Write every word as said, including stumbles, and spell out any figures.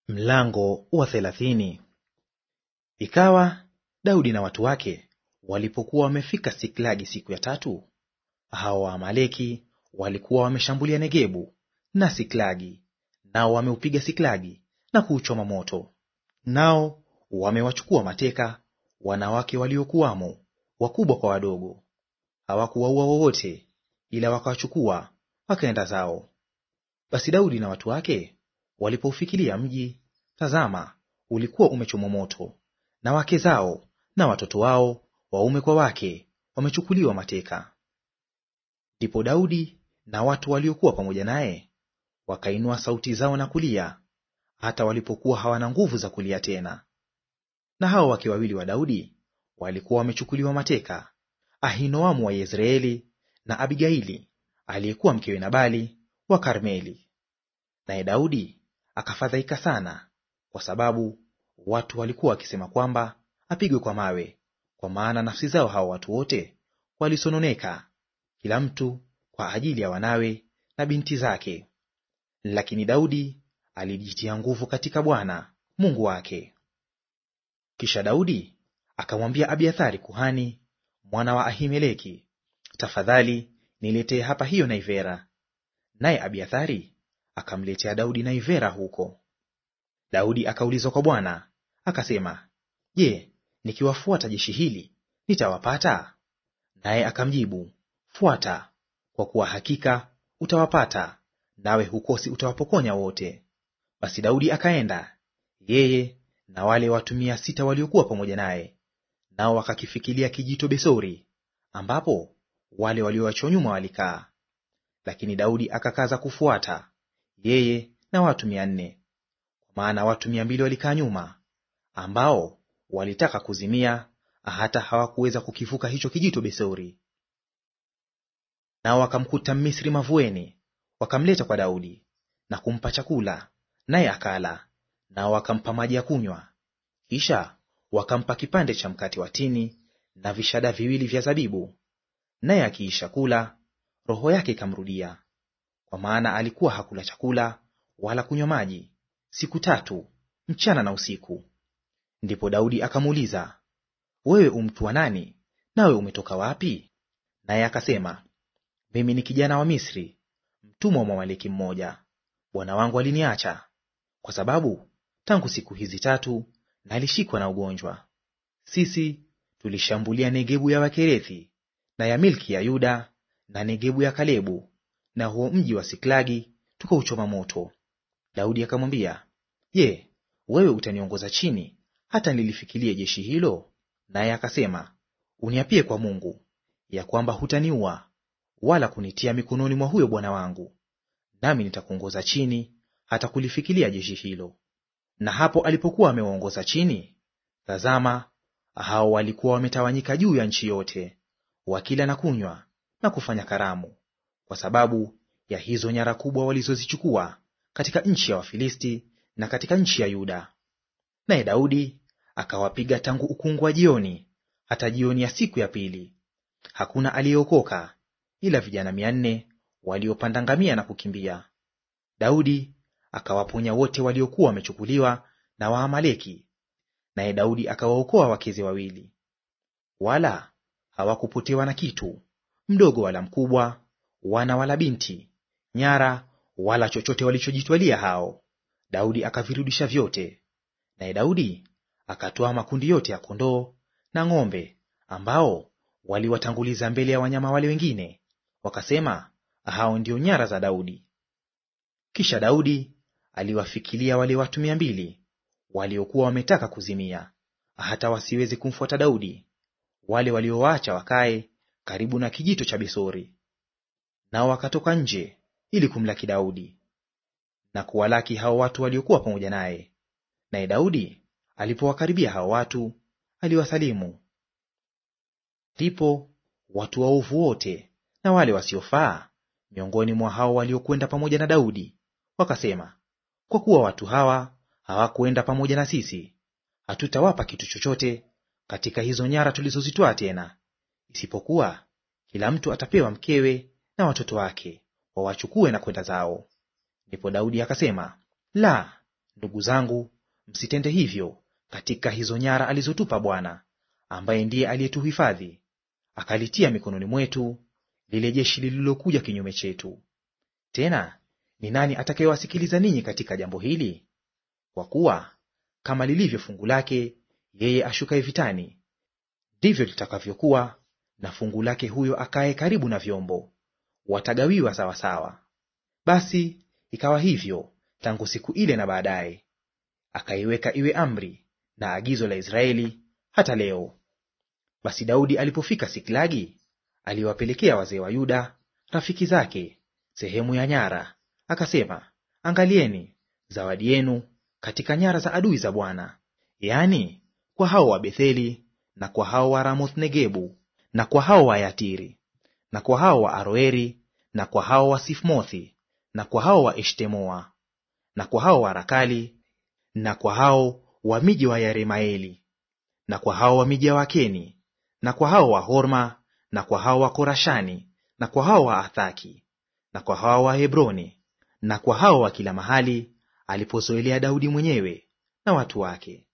Mlango wa thelathini. Ikawa Daudi na watu wake walipokuwa wamefika Siklagi siku ya tatu, hao Waamaleki walikuwa wameshambulia Negebu na Siklagi, nao wameupiga Siklagi na kuuchoma moto. Nao wamewachukua mateka wanawake waliokuwamo, wakubwa kwa wadogo. Hawakuwaua wowote, ila wakawachukua wakaenda zao. Basi Daudi na watu wake walipoufikilia mji, tazama, ulikuwa umechomwa moto, na wake zao na watoto wao waume kwa wake wamechukuliwa mateka. Ndipo Daudi na watu waliokuwa pamoja naye wakainua sauti zao na kulia, hata walipokuwa hawana nguvu za kulia tena. Na hao wake wawili wa Daudi walikuwa wamechukuliwa mateka, Ahinoamu wa Yezreeli na Abigaili aliyekuwa mkewe Nabali wa Karmeli. Naye Daudi akafadhaika sana, kwa sababu watu walikuwa wakisema kwamba apigwe kwa mawe, kwa maana nafsi zao hao watu wote walisononeka, kila mtu kwa ajili ya wanawe na binti zake. Lakini Daudi alijitia nguvu katika Bwana Mungu wake. Kisha Daudi akamwambia Abiathari kuhani, mwana wa Ahimeleki, tafadhali niletee hapa hiyo naivera. Naye Abiathari akamletea Daudi naivera huko. Daudi akaulizwa kwa Bwana akasema, Je, nikiwafuata jeshi hili nitawapata? Naye akamjibu, Fuata, kwa kuwa hakika utawapata, nawe hukosi utawapokonya wote. Basi Daudi akaenda, yeye na wale watu mia sita waliokuwa pamoja naye, nao wakakifikilia kijito Besori, ambapo wale walioachwa nyuma walikaa. Lakini Daudi akakaza kufuata, yeye na watu mia nne, kwa maana watu mia mbili walikaa nyuma, ambao walitaka kuzimia, hata hawakuweza kukivuka hicho kijito Besori. Nao wakamkuta Mmisri mavueni, wakamleta kwa Daudi na kumpa chakula, naye akala. Nao wakampa maji ya kunywa, kisha wakampa kipande cha mkate wa tini na vishada viwili vya zabibu. Naye akiisha kula, roho yake ikamrudia, kwa maana alikuwa hakula chakula wala kunywa maji siku tatu, mchana na usiku. Ndipo Daudi akamuuliza, wewe umtu wa nani, nawe umetoka wapi? Naye akasema, mimi ni kijana wa Misri, mtumwa wa Mwamaleki mmoja. Bwana wangu aliniacha, kwa sababu tangu siku hizi tatu nalishikwa na ugonjwa. Sisi tulishambulia Negebu ya Wakerethi na ya milki ya Yuda na Negebu ya Kalebu, na huo mji wa Siklagi tukauchoma moto. Daudi akamwambia, Je, wewe utaniongoza chini hata nilifikilie jeshi hilo? Naye akasema, uniapie kwa Mungu ya kwamba hutaniua wala kunitia mikononi mwa huyo bwana wangu, nami nitakuongoza chini hata kulifikilia jeshi hilo. Na hapo alipokuwa amewaongoza chini, tazama, hao walikuwa wametawanyika juu ya nchi yote, wakila na kunywa na kufanya karamu, kwa sababu ya hizo nyara kubwa walizozichukua katika nchi ya Wafilisti na katika nchi ya Yuda. Naye Daudi akawapiga tangu ukungu wa jioni hata jioni ya siku ya pili. Hakuna aliyeokoka ila vijana mia nne waliopanda ngamia na kukimbia. Daudi akawaponya wote waliokuwa wamechukuliwa na Waamaleki, naye Daudi akawaokoa wakeze wawili. Wala hawakupotewa na kitu, mdogo wala mkubwa, wana wala binti, nyara wala chochote walichojitwalia hao. Daudi akavirudisha vyote. Naye Daudi akatoa makundi yote ya kondoo na ng'ombe, ambao waliwatanguliza mbele ya wanyama wale wengine, wakasema, hao ndio nyara za Daudi. Kisha Daudi aliwafikilia wale watu mia mbili waliokuwa wametaka kuzimia, hata wasiweze kumfuata Daudi, wale waliowaacha wakae karibu na kijito cha Besori. Nao wakatoka nje ili kumlaki Daudi na kuwalaki hao watu waliokuwa pamoja naye. Naye Daudi alipowakaribia hao watu, aliwasalimu. Ndipo watu waovu wote na wale wasiofaa miongoni mwa hao waliokwenda pamoja na Daudi wakasema, kwa kuwa watu hawa hawakuenda pamoja na sisi, hatutawapa kitu chochote katika hizo nyara tulizozitwaa tena, isipokuwa kila mtu atapewa mkewe na watoto wake, wawachukue na kwenda zao. Ndipo Daudi akasema, la, Ndugu zangu, msitende hivyo katika hizo nyara alizotupa Bwana, ambaye ndiye aliyetuhifadhi, akalitia mikononi mwetu lile jeshi lililokuja kinyume chetu. Tena ni nani atakayewasikiliza ninyi katika jambo hili? Kwa kuwa kama lilivyo fungu lake yeye ashukaye vitani, ndivyo litakavyokuwa na fungu lake huyo akaye karibu na vyombo; watagawiwa sawasawa. Basi ikawa hivyo tangu siku ile na baadaye, akaiweka iwe amri na agizo la Israeli hata leo. Basi Daudi alipofika Siklagi, aliwapelekea wazee wa Yuda rafiki zake sehemu ya nyara, akasema, angalieni zawadi yenu katika nyara za adui za Bwana, yaani kwa hao wa Betheli, na kwa hao wa Ramoth Negebu, na kwa hao wa Yatiri, na kwa hao wa Aroeri, na kwa hao wa Sifmothi, na kwa hao wa Eshtemoa, na kwa hao wa Rakali, na kwa hao wa miji wa Yeremaeli, na kwa hao wa miji ya Wakeni, na kwa hao wa Horma, na kwa hao wa Korashani, na kwa hao wa Athaki, na kwa hao wa Hebroni, na kwa hao wa kila mahali alipozoelea Daudi mwenyewe na watu wake.